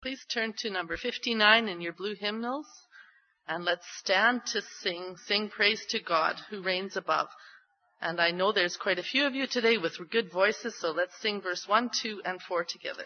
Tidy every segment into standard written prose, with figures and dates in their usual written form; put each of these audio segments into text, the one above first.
Please turn to number 59 in your blue hymnals, and let's stand to sing praise to God who reigns above. And I know there's quite a few of you today with good voices, so let's sing verse 1, 2, and 4 together.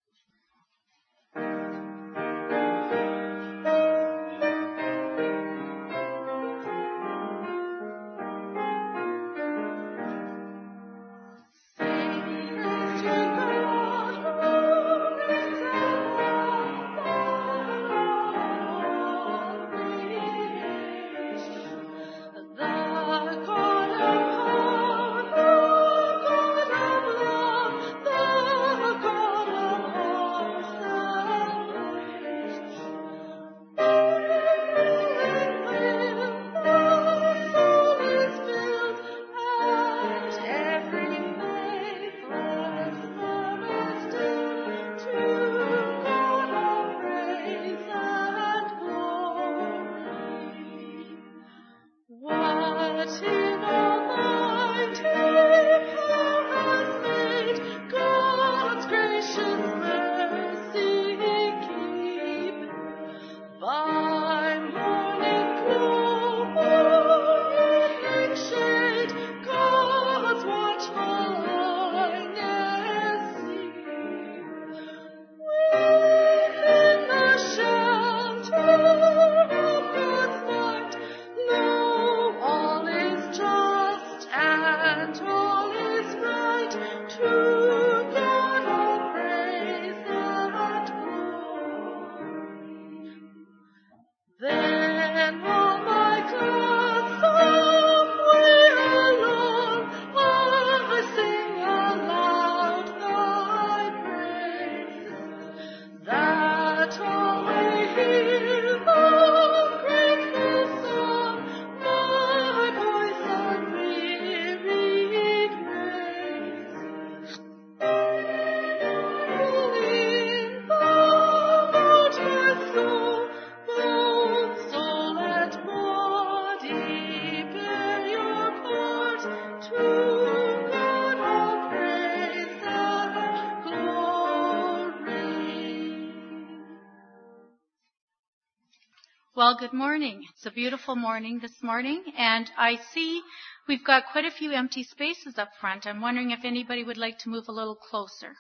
Well, good morning. It's a beautiful morning this morning, and I see we've got quite a few empty spaces up front. I'm wondering if anybody would like to move a little closer.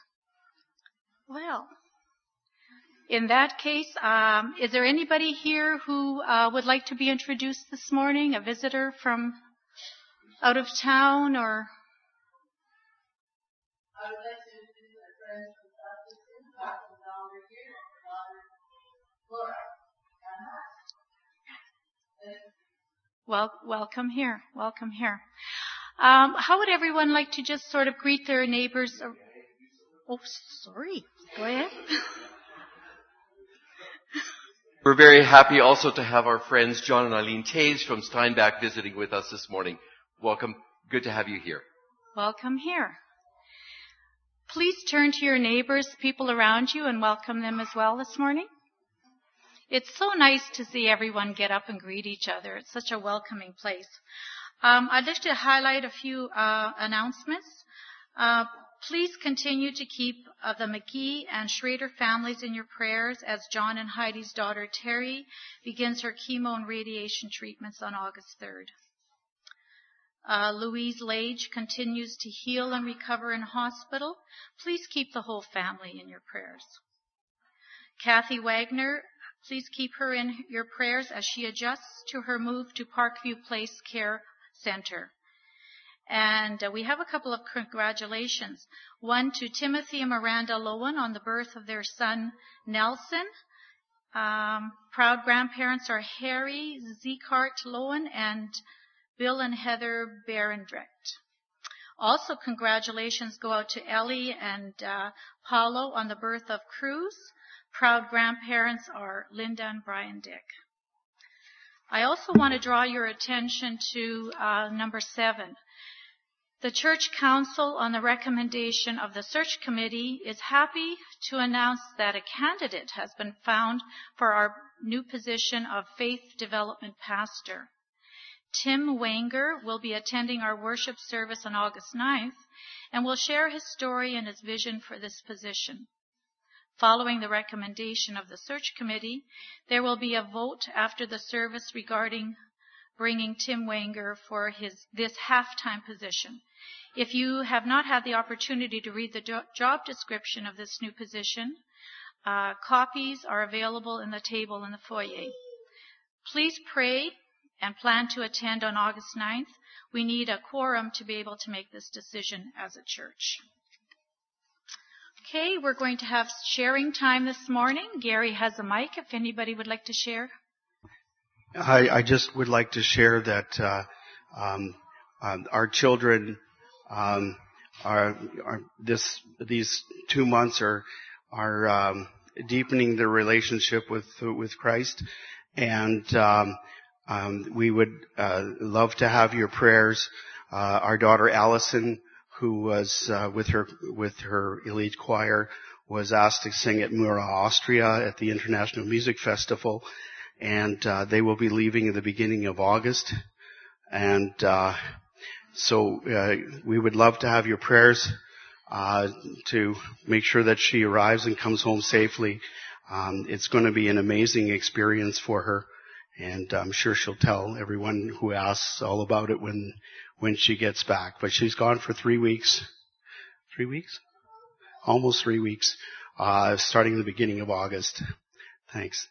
Well, in that case, is there anybody here who would like to be introduced this morning, a visitor from out of town, or... I would like to introduce my friends from Baptist Impact and down here, Laura. Well, welcome here. Welcome here. How would everyone like to just sort of greet their neighbors? Oh, sorry. Go ahead. We're very happy also to have our friends John and Eileen Taves from Steinbach visiting with us this morning. Welcome. Good to have you here. Welcome here. Please turn to your neighbors, people around you, and welcome them as well this morning. It's so nice to see everyone get up and greet each other. It's such a welcoming place. I'd like to highlight a few announcements. Please continue to keep the McGee and Schrader families in your prayers as John and Heidi's daughter Terry begins her chemo and radiation treatments on August 3rd. Louise Lage continues to heal and recover in hospital. Please keep the whole family in your prayers. Kathy Wagner, please keep her in your prayers as she adjusts to her move to Parkview Place Care Center. And we have a couple of congratulations. One to Timothy and Miranda Lowen on the birth of their son, Nelson. Proud grandparents are Harry Zekart Lowen and Bill and Heather Berendrecht. Also, congratulations go out to Ellie and Paulo on the birth of Cruz. Proud grandparents are Linda and Brian Dick. I also want to draw your attention to number 7. The Church Council, on the recommendation of the Search Committee, is happy to announce that a candidate has been found for our new position of Faith Development Pastor. Tim Wanger will be attending our worship service on August 9th and will share his story and his vision for this position. Following the recommendation of the search committee, there will be a vote after the service regarding bringing Tim Wanger for this half-time position. If you have not had the opportunity to read the job description of this new position, copies are available in the table in the foyer. Please pray and plan to attend on August 9th. We need a quorum to be able to make this decision as a church. Okay, we're going to have sharing time this morning. Gary has a mic if anybody would like to share. I just would like to share that our children these 2 months are deepening their relationship with Christ, and we would love to have your prayers. Our daughter Allison, who was with her elite choir, was asked to sing at Mura, Austria at the International Music Festival, and they will be leaving at the beginning of August. And so we would love to have your prayers to make sure that she arrives and comes home safely. It's going to be an amazing experience for her, and I'm sure she'll tell everyone who asks all about it when she gets back. But she's gone for 3 weeks. 3 weeks? Almost 3 weeks, starting the beginning of August. Thanks.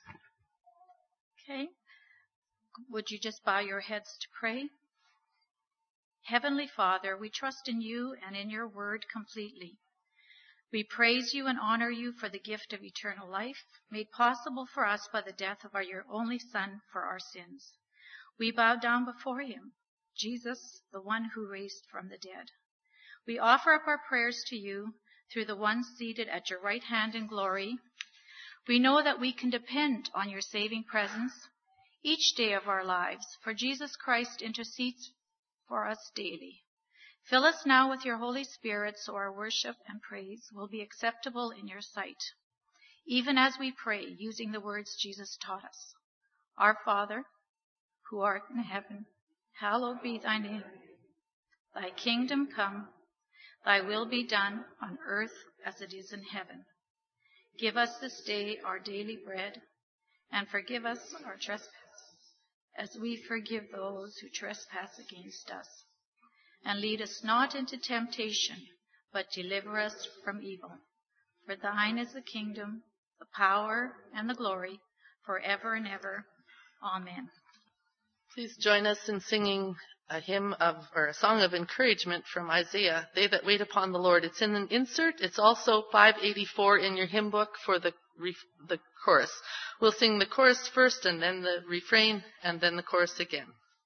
Okay. Would you just bow your heads to pray? Heavenly Father, we trust in you and in your word completely. We praise you and honor you for the gift of eternal life, made possible for us by the death of your only Son for our sins. We bow down before him, Jesus, the one who raised from the dead. We offer up our prayers to you through the one seated at your right hand in glory. We know that we can depend on your saving presence each day of our lives, for Jesus Christ intercedes for us daily. Fill us now with your Holy Spirit so our worship and praise will be acceptable in your sight, even as we pray using the words Jesus taught us. Our Father, who art in heaven, hallowed be thy name. Thy kingdom come, thy will be done on earth as it is in heaven. Give us this day our daily bread, and forgive us our trespasses, as we forgive those who trespass against us. And lead us not into temptation, but deliver us from evil. For thine is the kingdom, the power, and the glory, forever and ever. Amen. Please join us in singing a song of encouragement from Isaiah, They That Wait Upon the Lord. It's in an insert. It's also 584 in your hymn book for the chorus. We'll sing the chorus first, and then the refrain, and then the chorus again.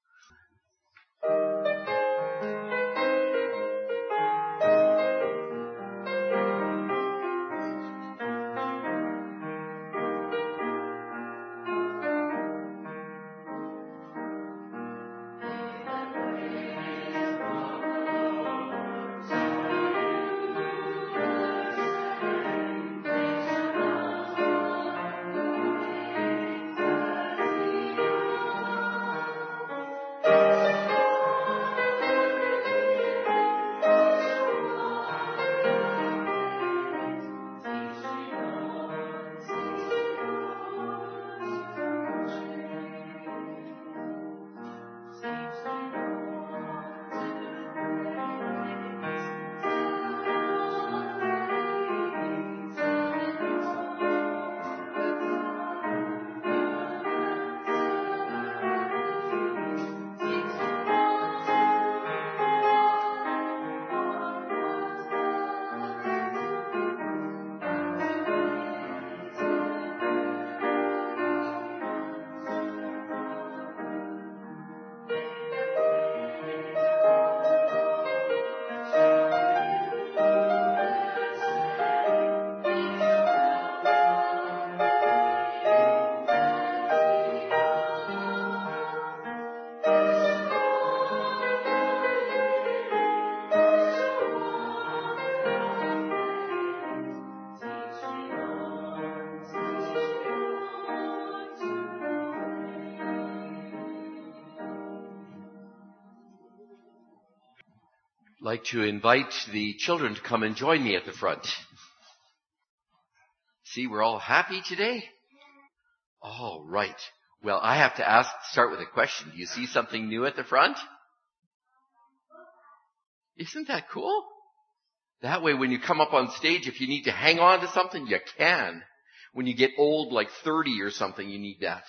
I'd like to invite the children to come and join me at the front. See, we're all happy today. All right. Well, I have to start with a question. Do you see something new at the front? Isn't that cool? That way, when you come up on stage, if you need to hang on to something, you can. When you get old, like 30 or something, you need that.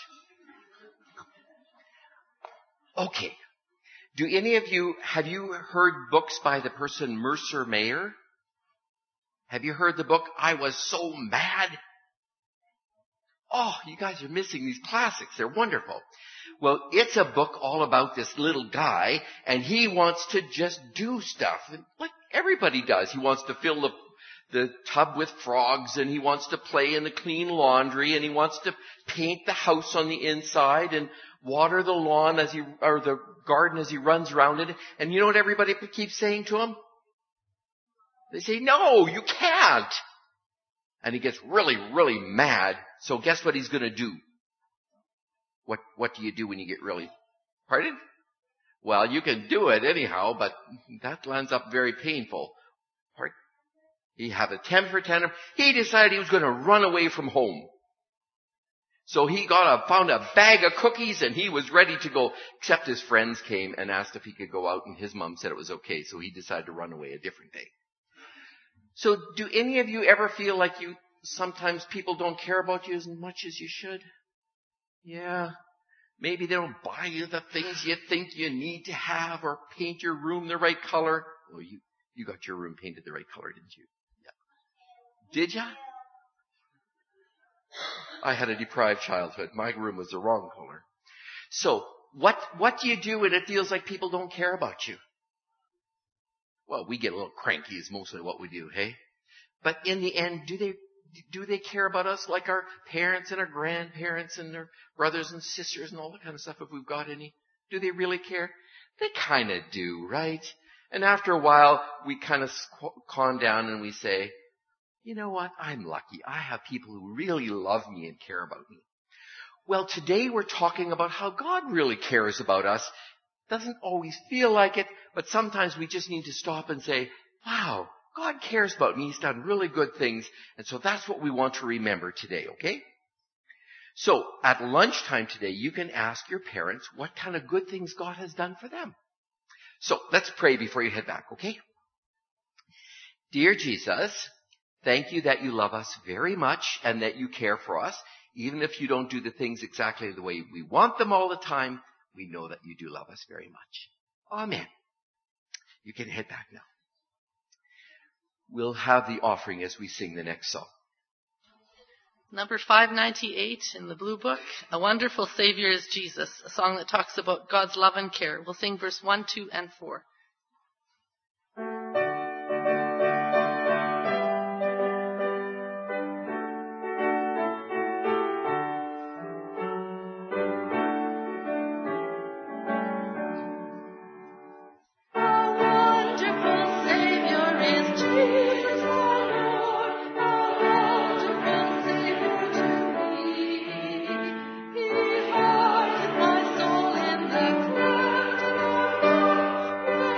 Okay. Do any of you, have you heard books by the person Mercer Mayer? Have you heard the book, I Was So Mad? Oh, you guys are missing these classics. They're wonderful. Well, it's a book all about this little guy, and he wants to just do stuff like everybody does. He wants to fill the tub with frogs, and he wants to play in the clean laundry, and he wants to paint the house on the inside and water the lawn or the garden as he runs around it. And you know what everybody keeps saying to him? They say, no, you can't. And he gets really, really mad. So guess what he's going to do? What do you do when you get really... Pardon? Well, you can do it anyhow, but that lands up very painful. Pardon? He had a temper tantrum. He decided he was going to run away from home. So he found a bag of cookies and he was ready to go, except his friends came and asked if he could go out, and his mom said it was okay, so he decided to run away a different day. So do any of you ever feel like sometimes people don't care about you as much as you should? Yeah. Maybe they don't buy you the things you think you need to have or paint your room the right color. Well, you got your room painted the right color, didn't you? Yeah. Did ya? I had a deprived childhood. My room was the wrong color. So, what do you do when it feels like people don't care about you? Well, we get a little cranky is mostly what we do, hey? But in the end, do they care about us like our parents and our grandparents and their brothers and sisters and all that kind of stuff, if we've got any? Do they really care? They kind of do, right? And after a while, we kind of calm down and we say, you know what? I'm lucky. I have people who really love me and care about me. Well, today we're talking about how God really cares about us. Doesn't always feel like it, but sometimes we just need to stop and say, wow, God cares about me. He's done really good things. And so that's what we want to remember today, okay? So at lunchtime today, you can ask your parents what kind of good things God has done for them. So let's pray before you head back, okay? Dear Jesus, thank you that you love us very much and that you care for us. Even if you don't do the things exactly the way we want them all the time, we know that you do love us very much. Amen. You can head back now. We'll have the offering as we sing the next song. Number 598 in the Blue Book, A Wonderful Savior is Jesus, a song that talks about God's love and care. We'll sing verse 1, 2, and 4. He hearted my soul in the cleft of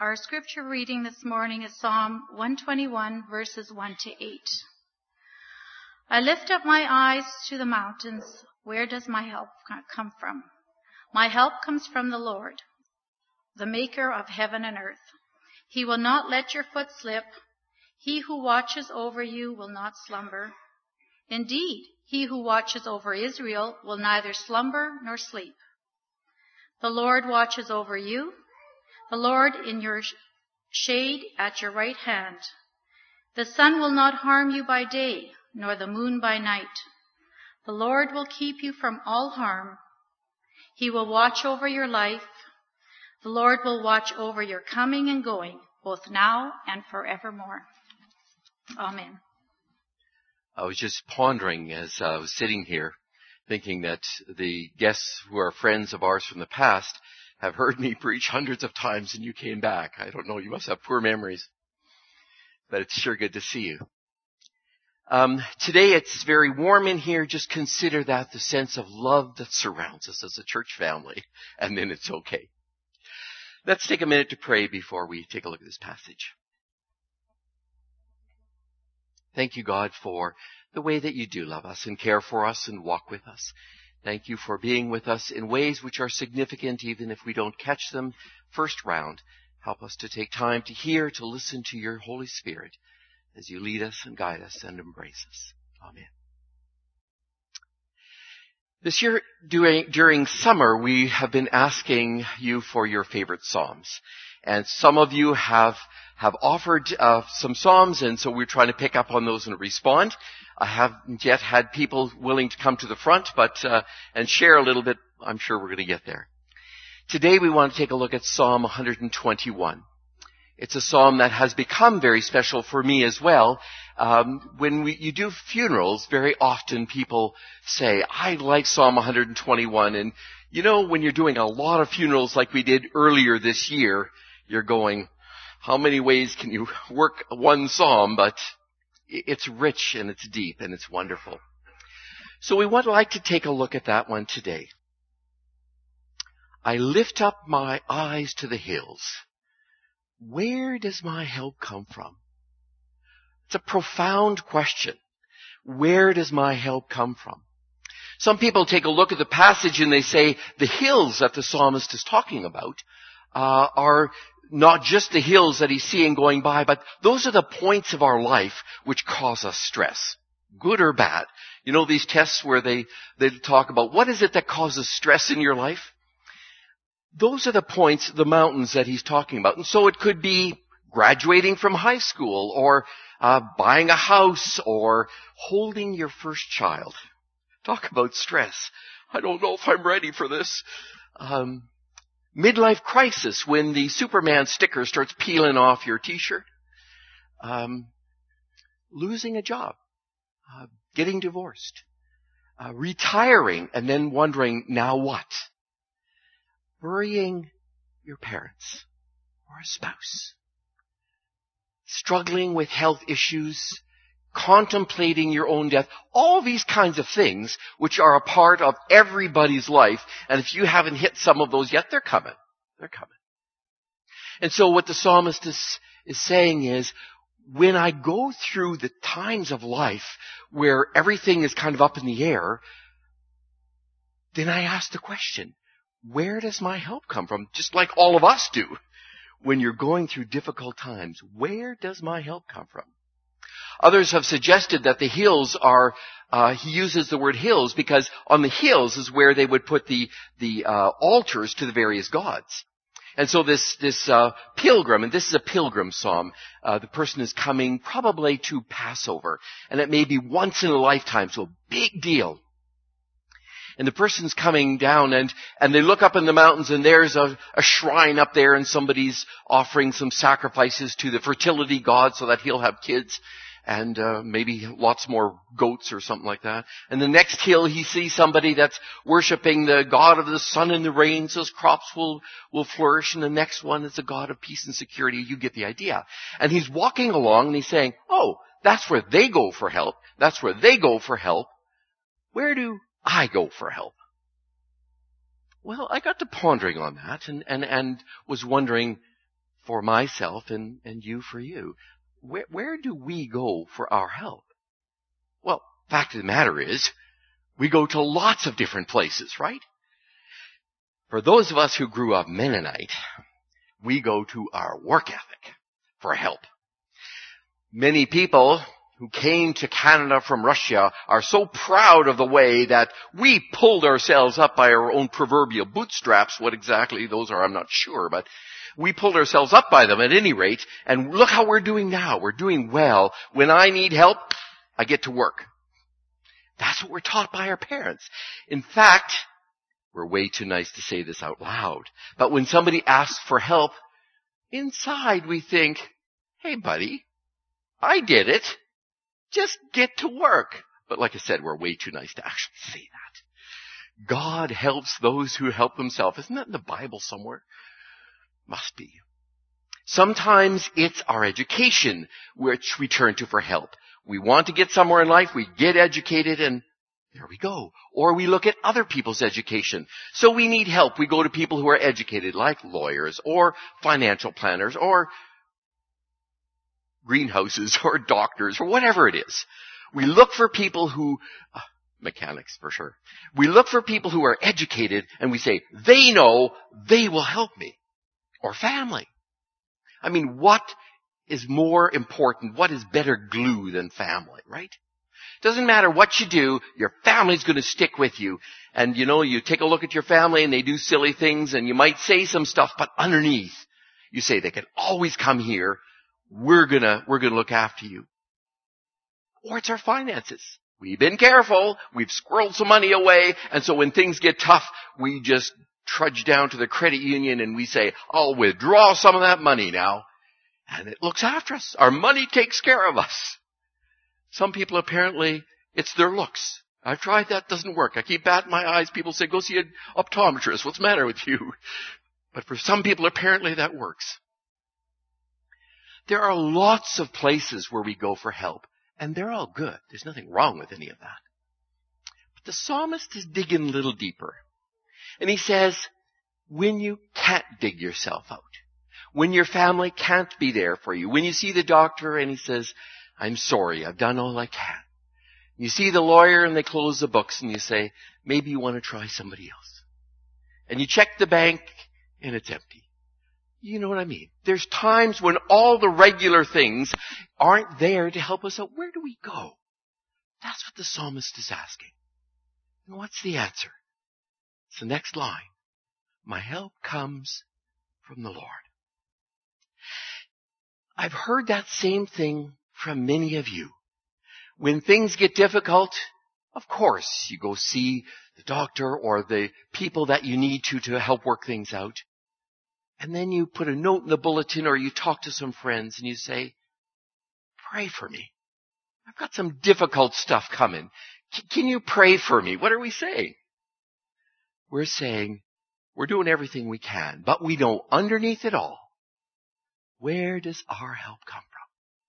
Our scripture reading this morning is Psalm 121, verses 1 to 8. I lift up my eyes to the mountains. Where does my help come from? My help comes from the Lord, the maker of heaven and earth. He will not let your foot slip. He who watches over you will not slumber. Indeed, he who watches over Israel will neither slumber nor sleep. The Lord watches over you, the Lord in your shade at your right hand. The sun will not harm you by day, nor the moon by night. The Lord will keep you from all harm. He will watch over your life. The Lord will watch over your coming and going, both now and forevermore. Amen. I was just pondering as I was sitting here, thinking that the guests who are friends of ours from the past have heard me preach hundreds of times and you came back. I don't know, you must have poor memories. But it's sure good to see you. Today it's very warm in here. Just consider that the sense of love that surrounds us as a church family, and then it's okay. Let's take a minute to pray before we take a look at this passage. Thank you, God, for the way that you do love us and care for us and walk with us. Thank you for being with us in ways which are significant, even if we don't catch them first round. Help us to take time to hear, to listen to your Holy Spirit as you lead us and guide us and embrace us. Amen. This year, during summer, we have been asking you for your favorite psalms. And some of you have offered some psalms, and so we're trying to pick up on those and respond. I haven't yet had people willing to come to the front, and share a little bit. I'm sure we're going to get there. Today we want to take a look at Psalm 121. It's a psalm that has become very special for me as well. When you do funerals, very often people say, I like Psalm 121. And you know, when you're doing a lot of funerals like we did earlier this year, you're going, how many ways can you work one psalm? But it's rich and it's deep and it's wonderful. So we would like to take a look at that one today. I lift up my eyes to the hills. Where does my help come from? It's a profound question. Where does my help come from? Some people take a look at the passage and they say the hills that the psalmist is talking about are not just the hills that he's seeing going by, but those are the points of our life which cause us stress, good or bad. You know these tests where they talk about what is it that causes stress in your life? Those are the points, the mountains that he's talking about. And so it could be graduating from high school or buying a house or holding your first child. Talk about stress. I don't know if I'm ready for this. Midlife crisis when the Superman sticker starts peeling off your t-shirt. Losing a job. Getting divorced. Retiring and then wondering, now what? Burying your parents or a spouse. Struggling with health issues. Contemplating your own death. All these kinds of things which are a part of everybody's life. And if you haven't hit some of those yet, they're coming. They're coming. And so what the psalmist is saying is, when I go through the times of life where everything is kind of up in the air, then I ask the question, where does my help come from? Just like all of us do. When you're going through difficult times, where does my help come from? Others have suggested that the hills are, he uses the word hills because on the hills is where they would put the altars to the various gods. And so this pilgrim, and this is a pilgrim psalm, the person is coming probably to Passover. And it may be once in a lifetime, so a big deal. And the person's coming down and they look up in the mountains and there's a shrine up there and somebody's offering some sacrifices to the fertility god so that he'll have kids and maybe lots more goats or something like that. And the next hill he sees somebody that's worshiping the god of the sun and the rain so his crops will flourish. And the next one is the god of peace and security. You get the idea. And he's walking along and he's saying, oh, that's where they go for help. That's where they go for help. Where do I go for help? Well, I got to pondering on that and was wondering, for myself and you for you. Where do we go for our help? Well, fact of the matter is, we go to lots of different places, right? For those of us who grew up Mennonite, we go to our work ethic for help. Many people who came to Canada from Russia are so proud of the way that we pulled ourselves up by our own proverbial bootstraps. What exactly those are, I'm not sure, but we pulled ourselves up by them at any rate, and look how we're doing now. We're doing well. When I need help, I get to work. That's what we're taught by our parents. In fact, we're way too nice to say this out loud, but when somebody asks for help, inside we think, hey buddy, I did it. Just get to work. But like I said, we're way too nice to actually say that. God helps those who help themselves. Isn't that in the Bible somewhere? Must be. Sometimes it's our education which we turn to for help. We want to get somewhere in life, we get educated, and there we go. Or we look at other people's education. So we need help. We go to people who are educated, like lawyers, or financial planners, or greenhouses, or doctors, or whatever it is. We look for people who, mechanics for sure. We look for people who are educated, and we say, they know, they will help me. Or family. I mean, what is more important? What is better glue than family, right? Doesn't matter what you do, your family's going to stick with you. And you take a look at your family and they do silly things and you might say some stuff, but underneath, you say they can always come here. We're gonna look after you. Or it's our finances. We've been careful. We've squirreled some money away. And so when things get tough, we just trudge down to the credit union and we say, I'll withdraw some of that money now. And it looks after us. Our money takes care of us. Some people apparently, it's their looks. I've tried that, doesn't work. I keep batting my eyes. People say, go see an optometrist. What's the matter with you? But for some people, apparently that works. There are lots of places where we go for help, and they're all good. There's nothing wrong with any of that. But the psalmist is digging a little deeper. And he says, when you can't dig yourself out, when your family can't be there for you, when you see the doctor and he says, I'm sorry, I've done all I can. You see the lawyer and they close the books and you say, maybe you want to try somebody else. And you check the bank and it's empty. You know what I mean? There's times when all the regular things aren't there to help us out. Where do we go? That's what the psalmist is asking. And what's the answer? It's the next line. My help comes from the Lord. I've heard that same thing from many of you. When things get difficult, of course, you go see the doctor or the people that you need to help work things out. And then you put a note in the bulletin or you talk to some friends and you say, pray for me. I've got some difficult stuff coming. Can you pray for me? What are we saying? We're saying we're doing everything we can, but we know underneath it all, where does our help come from?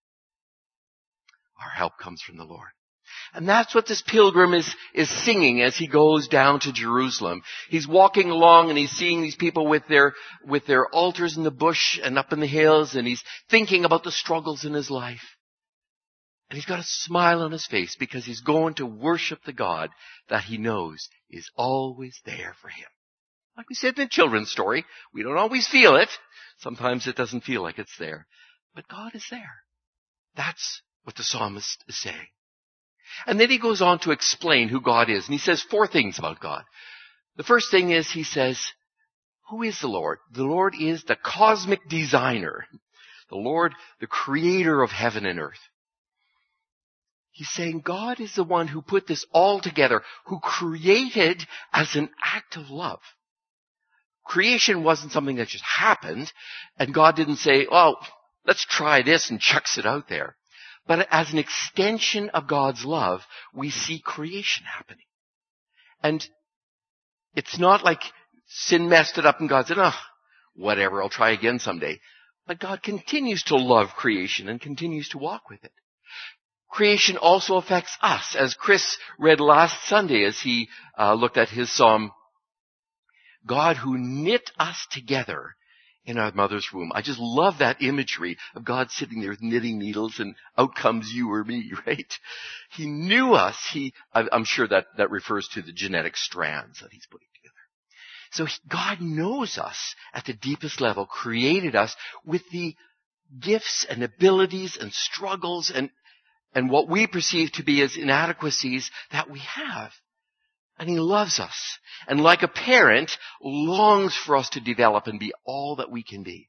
Our help comes from the Lord. And that's what this pilgrim is singing as he goes down to Jerusalem. He's walking along and he's seeing these people with their altars in the bush and up in the hills, and he's thinking about the struggles in his life. And he's got a smile on his face because he's going to worship the God that he knows is always there for him. Like we said in the children's story, we don't always feel it. Sometimes it doesn't feel like it's there. But God is there. That's what the psalmist is saying. And then he goes on to explain who God is. And he says 4 things about God. The first thing is he says, who is the Lord? The Lord is the cosmic designer. The Lord, the creator of heaven and earth. He's saying God is the one who put this all together, who created as an act of love. Creation wasn't something that just happened, and God didn't say, oh, let's try this and chucks it out there. But as an extension of God's love, we see creation happening. And it's not like sin messed it up and God said, oh, whatever, I'll try again someday. But God continues to love creation and continues to walk with it. Creation also affects us, as Chris read last Sunday as he looked at his psalm. God who knit us together in our mother's womb. I just love that imagery of God sitting there with knitting needles and out comes you or me, right? He knew us. I'm sure that refers to the genetic strands that he's putting together. So God knows us at the deepest level, created us with the gifts and abilities and struggles and what we perceive to be as inadequacies that we have. And he loves us. And like a parent, longs for us to develop and be all that we can be.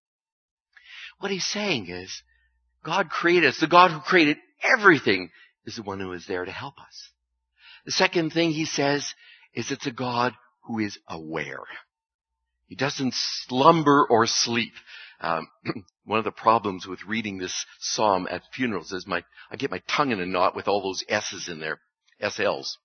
What he's saying is, God created us. The God who created everything is the one who is there to help us. The second thing he says is it's a God who is aware. He doesn't slumber or sleep. One of the problems with reading this psalm at funerals is I get my tongue in a knot with all those S's in there, SLs.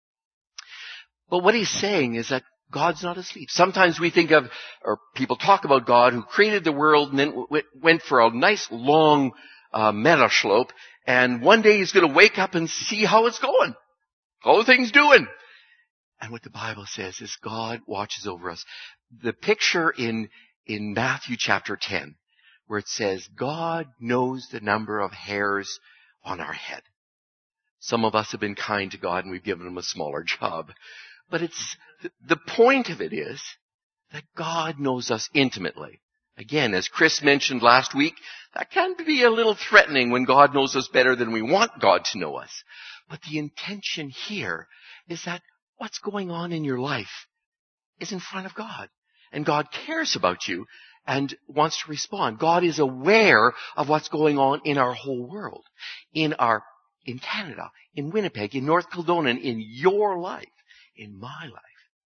But what he's saying is that God's not asleep. Sometimes we think of, or people talk about God who created the world and then went for a nice long metaslope, and one day he's going to wake up and see how it's going. How are things doing? And what the Bible says is God watches over us. The picture in Matthew chapter 10, where it says, God knows the number of hairs on our head. Some of us have been kind to God and we've given him a smaller job. But the point of it is that God knows us intimately. Again, as Chris mentioned last week, that can be a little threatening when God knows us better than we want God to know us. But the intention here is that what's going on in your life is in front of God. And God cares about you and wants to respond. God is aware of what's going on in our whole world. In Canada, in Winnipeg, in North Kildonan, in your life. In my life.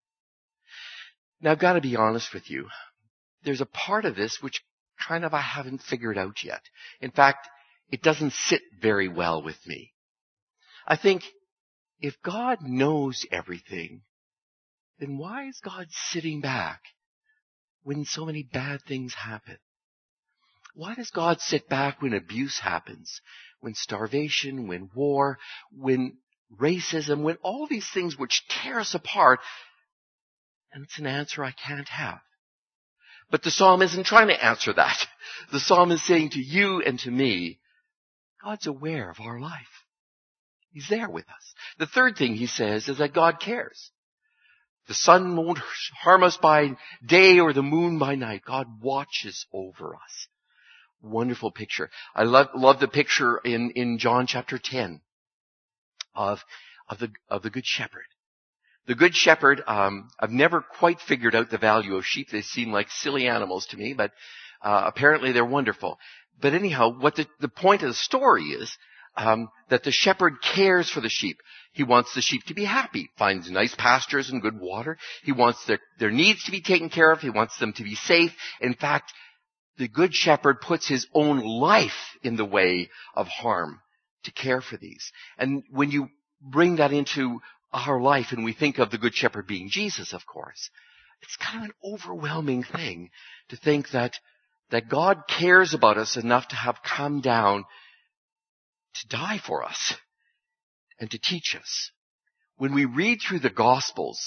Now I've got to be honest with you. There's a part of this which kind of I haven't figured out yet. In fact, it doesn't sit very well with me. I think if God knows everything, then why is God sitting back when so many bad things happen? Why does God sit back when abuse happens, when starvation, when war, when racism, when all these things which tear us apart? And it's an answer I can't have. But the psalm isn't trying to answer that. The psalm is saying to you and to me, God's aware of our life. He's there with us. The third thing he says is that God cares. The sun won't harm us by day or the moon by night. God watches over us. Wonderful picture. I love the picture in John chapter 10. Of the Good Shepherd. The Good Shepherd, I've never quite figured out the value of sheep. They seem like silly animals to me, but apparently they're wonderful. But anyhow, what the point of the story is, that the shepherd cares for the sheep. He wants the sheep to be happy, finds nice pastures and good water. He wants their needs to be taken care of. He wants them to be safe. In fact, the Good Shepherd puts his own life in the way of harm to care for these. And when you bring that into our life and we think of the Good Shepherd being Jesus, of course, it's kind of an overwhelming thing to think that God cares about us enough to have come down to die for us and to teach us. When we read through the Gospels,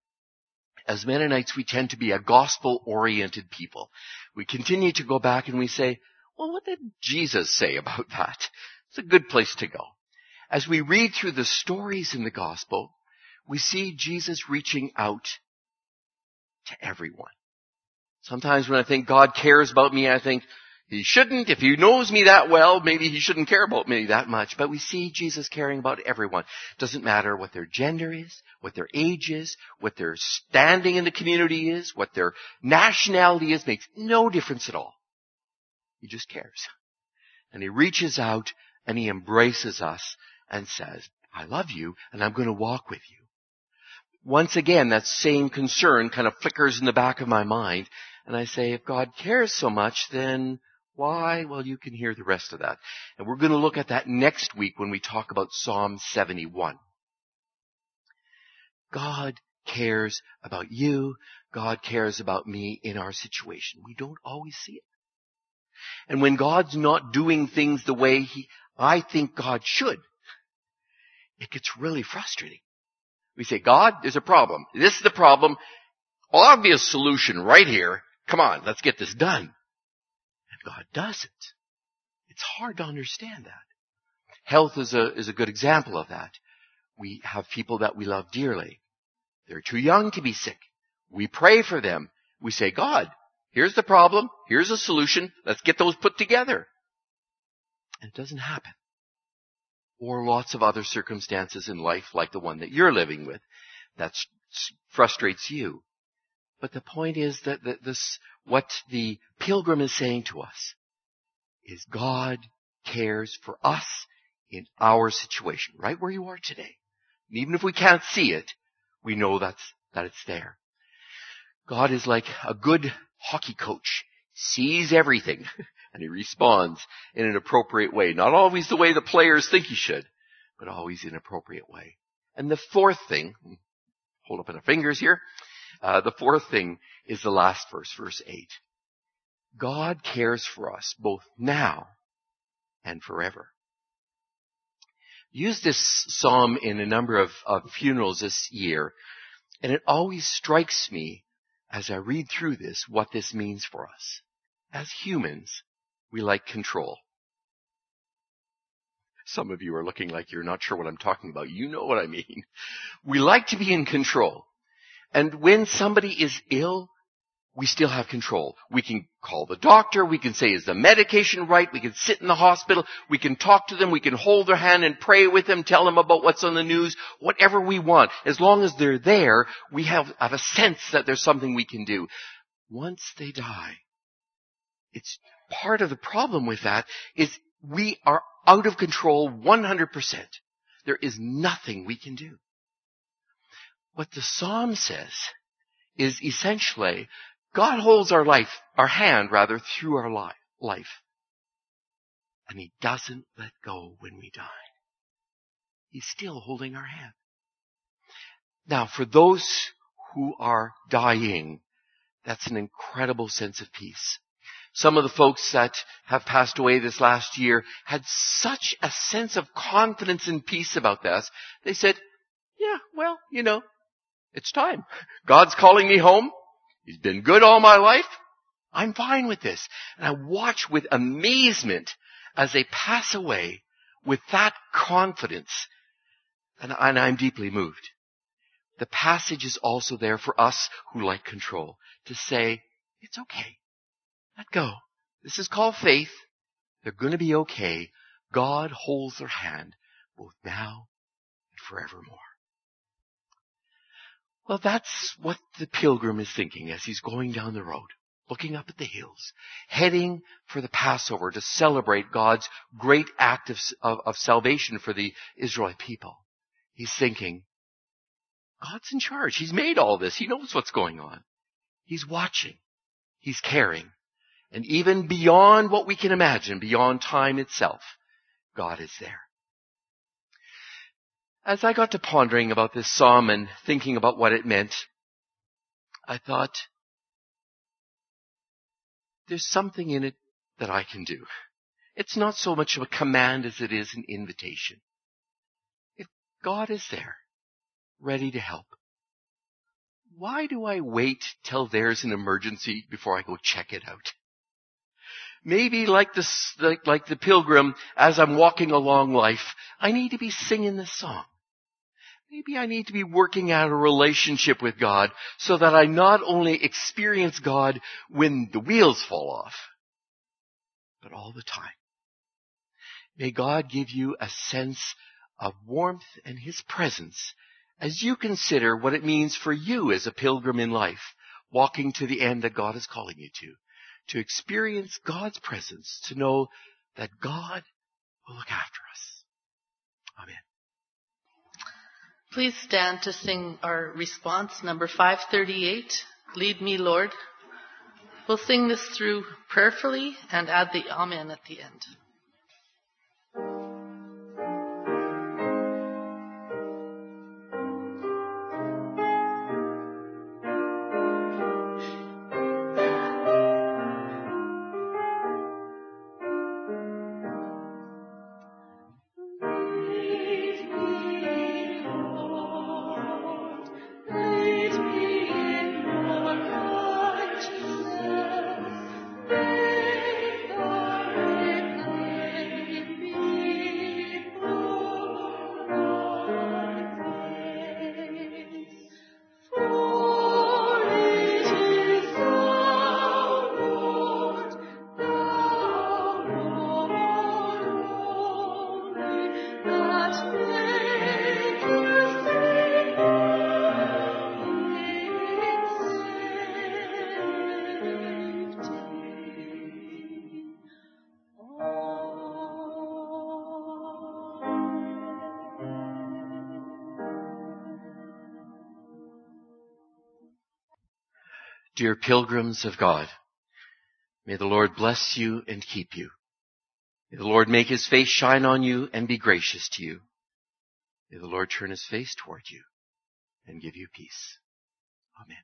as Mennonites, we tend to be a gospel-oriented people. We continue to go back and we say, well, what did Jesus say about that? It's a good place to go. As we read through the stories in the gospel, we see Jesus reaching out to everyone. Sometimes when I think God cares about me, I think he shouldn't. If he knows me that well, maybe he shouldn't care about me that much. But we see Jesus caring about everyone. Doesn't matter what their gender is, what their age is, what their standing in the community is, what their nationality is, makes no difference at all. He just cares. And he reaches out and he embraces us and says, I love you and I'm going to walk with you. Once again, that same concern kind of flickers in the back of my mind. And I say, if God cares so much, then why? Well, you can hear the rest of that. And we're going to look at that next week when we talk about Psalm 71. God cares about you. God cares about me in our situation. We don't always see it. And when God's not doing things the way I think God should, it gets really frustrating. We say, God, there's a problem. This is the problem. Obvious solution right here. Come on, let's get this done. And God doesn't. It's hard to understand that. Health is a good example of that. We have people that we love dearly. They're too young to be sick. We pray for them. We say, God, here's the problem. Here's a solution. Let's get those put together. And it doesn't happen. Or lots of other circumstances in life like the one that you're living with that frustrates you. But the point is that what the pilgrim is saying to us is God cares for us in our situation, right where you are today. And even if we can't see it, we know that it's there. God is like a good hockey coach, sees everything, and he responds in an appropriate way. Not always the way the players think he should, but always in an appropriate way. And the fourth thing, hold up in our fingers here, the fourth thing is the last verse, verse 8. God cares for us both now and forever. Used this psalm in a number of funerals this year, and it always strikes me as I read through this what this means for us. As humans, we like control. Some of you are looking like you're not sure what I'm talking about. You know what I mean. We like to be in control. And when somebody is ill, we still have control. We can call the doctor. We can say, is the medication right? We can sit in the hospital. We can talk to them. We can hold their hand and pray with them, tell them about what's on the news, whatever we want. As long as they're there, we have a sense that there's something we can do. Once they die, it's part of the problem with that is we are out of control 100%. There is nothing we can do. What the Psalm says is essentially God holds our hand through our life. And he doesn't let go when we die. He's still holding our hand. Now, for those who are dying, that's an incredible sense of peace. Some of the folks that have passed away this last year had such a sense of confidence and peace about this. They said, yeah, well, it's time. God's calling me home. He's been good all my life. I'm fine with this. And I watch with amazement as they pass away with that confidence. And I'm deeply moved. The passage is also there for us who like control to say, it's okay. Let go. This is called faith. They're going to be okay. God holds their hand both now and forevermore. Well, that's what the pilgrim is thinking as he's going down the road, looking up at the hills, heading for the Passover to celebrate God's great act of salvation for the Israelite people. He's thinking, God's in charge. He's made all this. He knows what's going on. He's watching. He's caring. And even beyond what we can imagine, beyond time itself, God is there. As I got to pondering about this psalm and thinking about what it meant, I thought, there's something in it that I can do. It's not so much of a command as it is an invitation. If God is there, ready to help, why do I wait till there's an emergency before I go check it out? Maybe like the pilgrim, as I'm walking along life, I need to be singing this song. Maybe I need to be working out a relationship with God so that I not only experience God when the wheels fall off, but all the time. May God give you a sense of warmth and His presence as you consider what it means for you as a pilgrim in life, walking to the end that God is calling you to experience God's presence, to know that God will look after us. Amen. Please stand to sing our response, number 538, Lead Me, Lord. We'll sing this through prayerfully and add the Amen at the end. Lead me in your righteousness. Dear pilgrims of God, may the Lord bless you and keep you. May the Lord make his face shine on you and be gracious to you. May the Lord turn his face toward you and give you peace. Amen.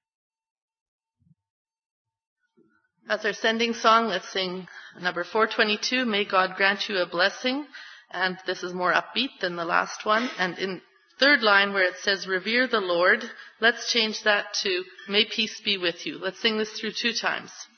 As our sending song, let's sing number 422, May God Grant You a Blessing. And this is more upbeat than the last one. And in third line where it says, Revere the Lord, let's change that to, May peace be with you. Let's sing this through 2 times.